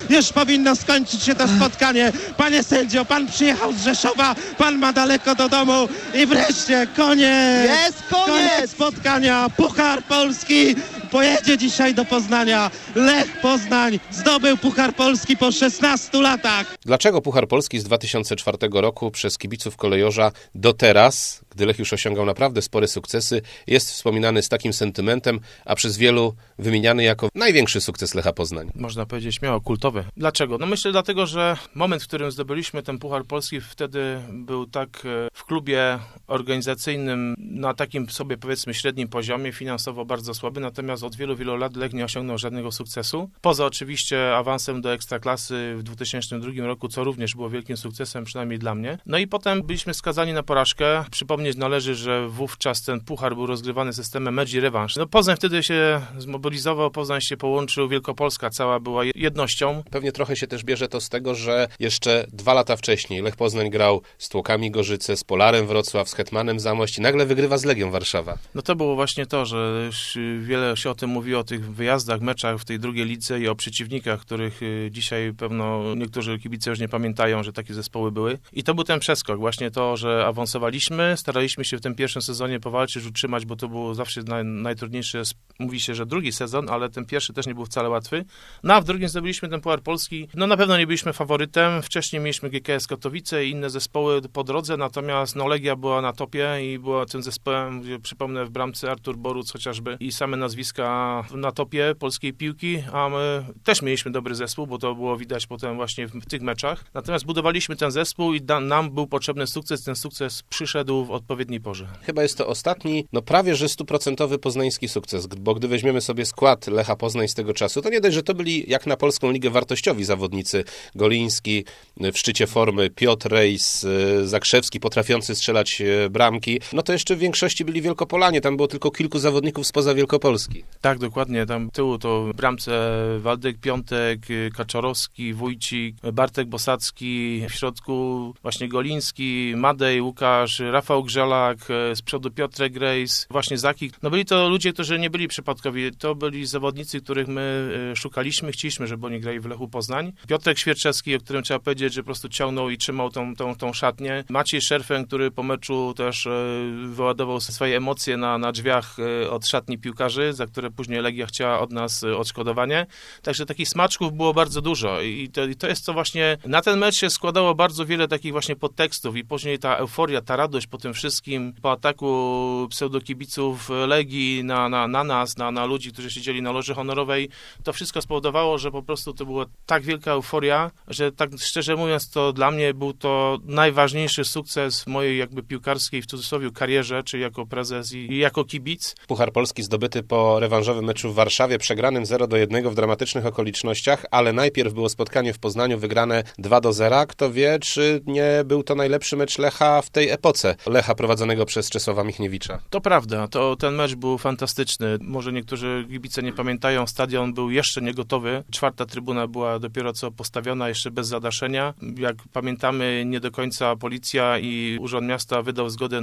Już powinno skończyć się to spotkanie. Panie sędzio, pan przyjechał z Rzeszowa, pan ma daleko do domu i wreszcie koniec! Jest koniec spotkania. Puchar Polski pojedzie dzisiaj do Poznania. Lech Poznań zdobył Puchar Polski po 16 latach. Dlaczego Puchar Polski z 2004 roku przez kibiców Kolejorza do teraz, gdy Lech już osiągał naprawdę spore sukcesy, jest wspominany z takim sentymentem, a przez wielu wymieniany jako największy sukces Lecha Poznań? Można powiedzieć śmiało kultowy. Dlaczego? No myślę dlatego, że moment, w którym zdobyliśmy ten Puchar Polski, wtedy był tak w klubie organizacyjnym na takim sobie powiedzmy średnim poziomie, finansowo bardzo słaby, natomiast od wielu, wielu lat Lech nie osiągnął żadnego sukcesu. Poza oczywiście awansem do Ekstraklasy w 2002 roku, co również było wielkim sukcesem, przynajmniej dla mnie. No i potem byliśmy skazani na porażkę. Przypomnieć należy, że wówczas ten puchar był rozgrywany systemem mecz i rewanż. No Poznań wtedy się zmobilizował, Poznań się połączył, Wielkopolska cała była jednością. Pewnie trochę się też bierze to z tego, że jeszcze 2 lata wcześniej Lech Poznań grał z Tłokami Gorzyce, z Polarem Wrocław, z Hetmanem Zamość i nagle wygrywa z Legią Warszawa. No to było właśnie to, że już wiele się o tym mówiło, o tych wyjazdach, meczach w tej drugiej lidze i o przeciwnikach, których dzisiaj pewno niektórzy kibice już nie pamiętają, że takie zespoły były. I to był ten przeskok, właśnie to, że awansowaliśmy, staraliśmy się w tym pierwszym sezonie powalczyć, utrzymać, bo to było zawsze najtrudniejsze, mówi się, że drugi sezon, ale ten pierwszy też nie był wcale łatwy. No a w drugim zdobyliśmy ten Puchar Polski. No na pewno nie byliśmy faworytem, wcześniej mieliśmy GKS Katowice i inne zespoły po drodze, natomiast no Legia była na topie i była tym zespołem, gdzie przypomnę w bramce Artur Boruc chociażby i same nazwiska na topie polskiej piłki, a my też mieliśmy dobry zespół, bo to było widać potem właśnie w tych meczach. Natomiast budowaliśmy ten zespół i nam był potrzebny sukces, ten sukces przyszedł w odpowiedniej porze. Chyba jest to ostatni, no prawie że 100% poznański sukces, bo gdy weźmiemy sobie skład Lecha Poznań z tego czasu, to nie dość, że to byli jak na polską ligę wartościowi zawodnicy. Goliński w szczycie formy, Piotr Rejs, Zakrzewski potrafiący strzelać bramki, no to jeszcze w większości byli Wielkopolanie, tam było tylko kilku zawodników spoza Wielkopolski. Tak, dokładnie, tam tyłu to w bramce Waldek Piątek, Kaczorowski, Wójcik, Bartek Bosacki, w środku właśnie Goliński, Madej, Łukasz, Rafał Grzelak, z przodu Piotrek Rejs, właśnie Zakik. No byli to ludzie, którzy nie byli przypadkowi, to byli zawodnicy, których my szukaliśmy, chcieliśmy, żeby oni grali w Lechu Poznań. Piotrek Świerczewski, o którym trzeba powiedzieć, że po prostu ciągnął i trzymał tą szatnię. Maciej Szerfen, który po meczu też wyładował swoje emocje na drzwiach od szatni piłkarzy, za które później Legia chciała od nas odszkodowanie. Także takich smaczków było bardzo dużo i to jest co właśnie, na ten mecz się składało bardzo wiele takich właśnie podtekstów i później ta euforia, ta radość po tym wszystkim, po ataku pseudokibiców Legii na nas, na ludzi, którzy siedzieli na loży honorowej, to wszystko spowodowało, że po prostu to była tak wielka euforia, że tak szczerze mówiąc, to dla mnie był to najważniejszy sukces w mojej jakby piłkarskiej, w cudzysłowie, karierze, czy jako prezes i jako kibic. Puchar Polski zdobyty po rewanżowym meczu w Warszawie, przegranym 0-1 w dramatycznych okolicznościach, ale najpierw było spotkanie w Poznaniu wygrane 2-0. Kto wie, czy nie był to najlepszy mecz Lecha w tej epoce. Lecha prowadzonego przez Czesława Michniewicza. To prawda, ten mecz był fantastyczny. Może niektórzy kibice nie pamiętają, stadion był jeszcze niegotowy. 4. trybuna była dopiero co postawiona, jeszcze bez zadaszenia. Jak pamiętamy, nie do końca policja i Urząd Miasta wydał zgodę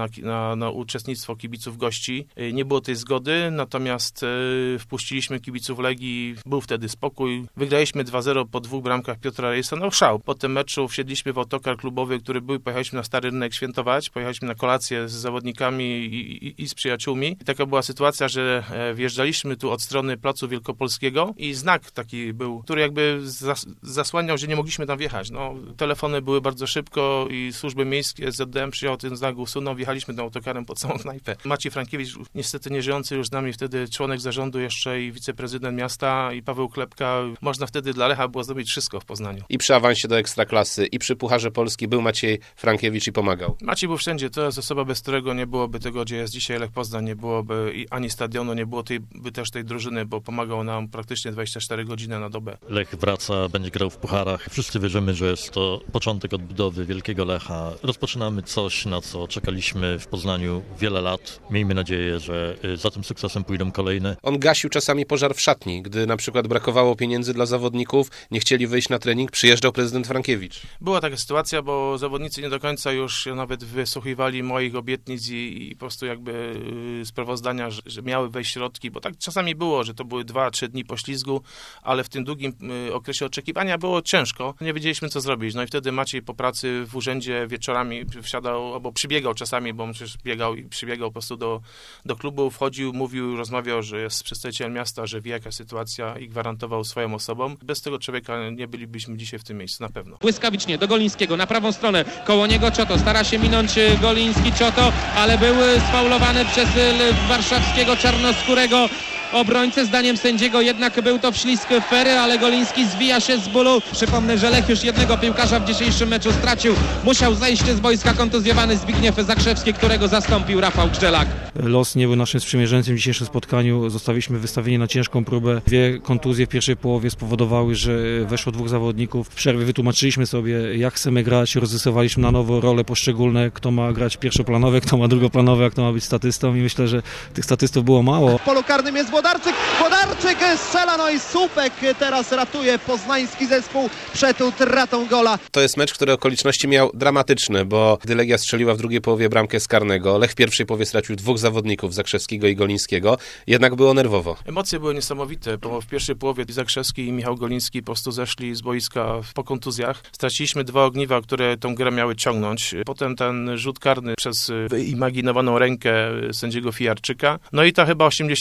na uczestnictwo kibiców gości. Nie było tej zgody, natomiast wpuściliśmy kibiców Legii, był wtedy spokój. Wygraliśmy 2-0 po 2 bramkach Piotra Rejsa. No szał. Po tym meczu wsiedliśmy w autokar klubowy, który był, pojechaliśmy na Stary Rynek świętować, pojechaliśmy na kolację z zawodnikami i z przyjaciółmi. I taka była sytuacja, że wjeżdżaliśmy tu od strony Placu Wielkopolskiego i znak taki był, który jakby zasłaniał, że nie mogliśmy tam wjechać. No, telefony były bardzo szybko i służby miejskie, ZDM przyjechał ten znak, usunął, wjechaliśmy tym autokarem po całą knajpę. Maciej Frankiewicz, niestety nie żyjący już z nami wtedy, członek zarządu jeszcze i wiceprezydent miasta i Paweł Klepka. Można wtedy dla Lecha było zrobić wszystko w Poznaniu. I przy awansie do Ekstraklasy, i przy Pucharze Polski był Maciej Frankiewicz i pomagał. Maciej był wszędzie, to jest osoba, bez którego nie byłoby tego, gdzie jest dzisiaj Lech Poznań, nie byłoby ani stadionu, nie było też tej drużyny, bo pomagał nam praktycznie 24 godziny na dobę. Lech wraca, będzie grał w pucharach. Wszyscy wierzymy, że jest to początek odbudowy wielkiego Lecha. Rozpoczynamy coś, na co czekaliśmy w Poznaniu wiele lat. Miejmy nadzieję, że za tym sukcesem pójdą przyjdą kolejne. On gasił czasami pożar w szatni, gdy na przykład brakowało pieniędzy dla zawodników, nie chcieli wyjść na trening, przyjeżdżał prezydent Frankiewicz. Była taka sytuacja, bo zawodnicy nie do końca już nawet wysłuchiwali moich obietnic i po prostu jakby sprawozdania, że miały wejść środki, bo tak czasami było, że to były 2-3 dni poślizgu, ale w tym długim okresie oczekiwania było ciężko. Nie wiedzieliśmy, co zrobić. No i wtedy Maciej po pracy w urzędzie wieczorami wsiadał, albo przybiegał czasami, bo on przecież biegał i przybiegał po prostu do klubu, wchodził, mówił, rozmawiał, że jest przedstawicielem miasta, że wie jaka sytuacja i gwarantował swoją osobą. Bez tego człowieka nie bylibyśmy dzisiaj w tym miejscu, na pewno. Błyskawicznie do Golińskiego, na prawą stronę, koło niego Cioto, stara się minąć Goliński, Cioto, ale był sfaulowany przez warszawskiego czarnoskórego obrońcę. Zdaniem sędziego jednak był to wślizg Fery, ale Goliński zwija się z bólu. Przypomnę, że Lech już jednego piłkarza w dzisiejszym meczu stracił. Musiał zejść z boiska kontuzjowany Zbigniew Zakrzewski, którego zastąpił Rafał Grzelak. Los nie był naszym sprzymierzeńcem w dzisiejszym spotkaniu. Zostaliśmy wystawieni na ciężką próbę. 2 kontuzje w pierwszej połowie spowodowały, że weszło 2 zawodników. W przerwie wytłumaczyliśmy sobie, jak chcemy grać. Rozrysowaliśmy na nowo role poszczególne. Kto ma grać pierwszoplanowe, kto ma drugoplanowe, a kto ma być statystą. I myślę, że tych statystów było mało. W polu karnym jest Włodarczyk strzela, no i słupek teraz ratuje poznański zespół przed utratą gola. To jest mecz, który okoliczności miał dramatyczne, bo gdy Legia strzeliła w drugiej połowie bramkę z karnego, Lech w pierwszej połowie stracił 2 zawodników, Zakrzewskiego i Golińskiego, jednak było nerwowo. Emocje były niesamowite, bo w pierwszej połowie Zakrzewski i Michał Goliński po prostu zeszli z boiska po kontuzjach. Straciliśmy 2 ogniwa, które tą grę miały ciągnąć. Potem ten rzut karny przez wyimaginowaną rękę sędziego Fijarczyka. No i ta chyba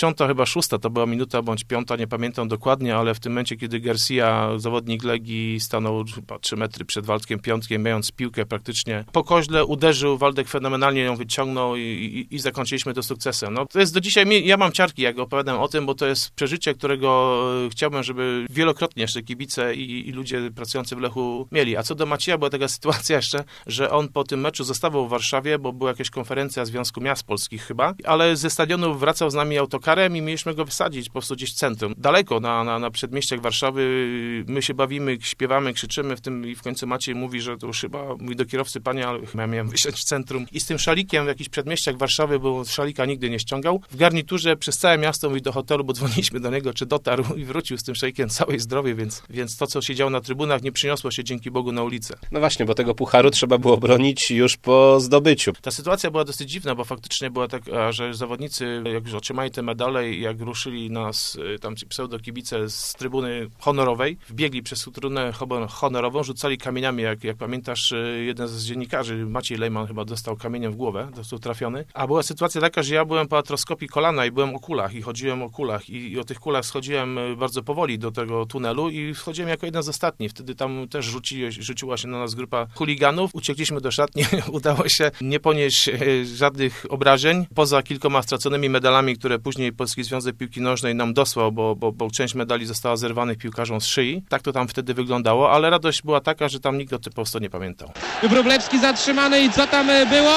86 to była minuta bądź 5, nie pamiętam dokładnie, ale w tym momencie, kiedy Garcia, zawodnik Legii, stanął chyba 3 metry przed Waldkiem Piątkiem, mając piłkę praktycznie po koźle, uderzył, Waldek fenomenalnie ją wyciągnął i zakończyliśmy to sukcesem. No, to jest do dzisiaj, ja mam ciarki, jak opowiadam o tym, bo to jest przeżycie, którego chciałbym, żeby wielokrotnie jeszcze kibice i ludzie pracujący w Lechu mieli. A co do Macieja, była taka sytuacja jeszcze, że on po tym meczu zostawał w Warszawie, bo była jakaś konferencja Związku Miast Polskich chyba, ale ze stadionu wracał z nami autokarem i mieliśmy go wysadzić po prostu gdzieś w centrum. Daleko na przedmieściach Warszawy, my się bawimy, śpiewamy, krzyczymy w tym i w końcu Maciej mówi, że to już chyba mówi do kierowcy, panie, ale chyba miałem wysiąść w centrum. I z tym szalikiem w jakichś przedmieściach Warszawy, bo szalika nigdy nie ściągał, w garniturze przez całe miasto mówi do hotelu, bo dzwoniliśmy do niego, czy dotarł i wrócił z tym szalikiem całe zdrowie, więc to, co się działo na trybunach, nie przyniosło się dzięki Bogu na ulicę. No właśnie, bo tego pucharu trzeba było bronić już po zdobyciu. Ta sytuacja była dosyć dziwna, bo faktycznie była taka, że zawodnicy, jak już otrzymali te medale i jak ruszyli nas tam ci pseudokibice z trybuny honorowej, wbiegli przez trybunę honorową, rzucali kamieniami, jak pamiętasz, jeden z dziennikarzy, Maciej Lejman chyba dostał kamieniem w głowę, został trafiony. A była sytuacja taka, że ja byłem po artroskopii kolana i byłem o kulach i chodziłem o kulach i o tych kulach schodziłem bardzo powoli do tego tunelu i schodziłem jako jeden z ostatnich. Wtedy tam też rzuciła się na nas grupa chuliganów. Uciekliśmy do szatni, udało się nie ponieść żadnych obrażeń, poza kilkoma straconymi medalami, które później Polski Związek Piłki Nożnej nam dosłał, bo część medali została zerwanych piłkarzom z szyi. Tak to tam wtedy wyglądało, ale radość była taka, że tam nikt o tym po prostu nie pamiętał. Wróblewski zatrzymany i co tam było?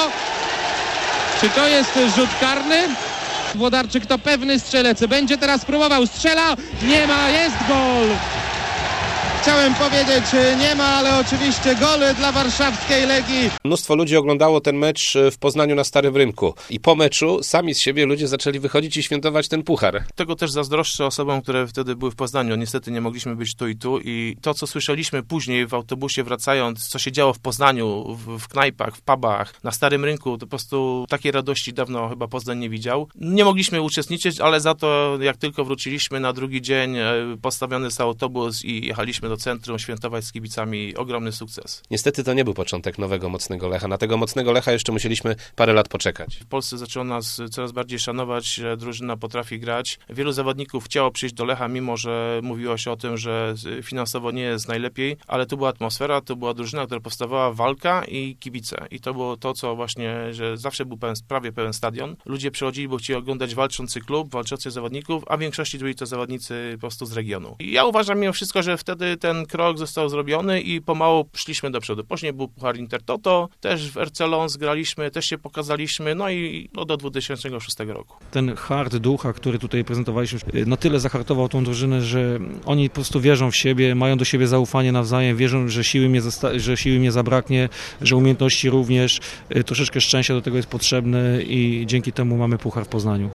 Czy to jest rzut karny? Włodarczyk to pewny strzelec. Będzie teraz próbował, strzela, nie ma, jest gol! Chciałem powiedzieć, nie ma, ale oczywiście gol dla warszawskiej Legii. Mnóstwo ludzi oglądało ten mecz w Poznaniu na Starym Rynku. I po meczu sami z siebie ludzie zaczęli wychodzić i świętować ten puchar. Tego też zazdroszczę osobom, które wtedy były w Poznaniu. Niestety nie mogliśmy być tu i tu. I to, co słyszeliśmy później w autobusie wracając, co się działo w Poznaniu, w knajpach, w pubach, na Starym Rynku, to po prostu takiej radości dawno chyba Poznań nie widział. Nie mogliśmy uczestniczyć, ale za to jak tylko wróciliśmy na drugi dzień, postawiony został autobus i jechaliśmy do centrum świętować z kibicami. Ogromny sukces. Niestety to nie był początek nowego, mocnego Lecha. Na tego mocnego Lecha jeszcze musieliśmy parę lat poczekać. W Polsce zaczęło nas coraz bardziej szanować, drużyna potrafi grać. Wielu zawodników chciało przyjść do Lecha, mimo że mówiło się o tym, że finansowo nie jest najlepiej, ale tu była atmosfera, to była drużyna, która powstawała, walka i kibice. I to było to, co właśnie, że zawsze był prawie pełen stadion. Ludzie przychodzili, bo chcieli oglądać walczący klub, walczących zawodników, a w większości byli to zawodnicy po prostu z regionu. I ja uważam mimo wszystko, że wtedy ten krok został zrobiony i pomału szliśmy do przodu. Później był Puchar Intertoto, też w RC Lens graliśmy, też się pokazaliśmy, no i do 2006 roku. Ten hart ducha, który tutaj prezentowaliśmy, na tyle zahartował tą drużynę, że oni po prostu wierzą w siebie, mają do siebie zaufanie nawzajem, wierzą, że siły im nie zabraknie, że umiejętności również, troszeczkę szczęścia do tego jest potrzebne i dzięki temu mamy puchar w Poznaniu.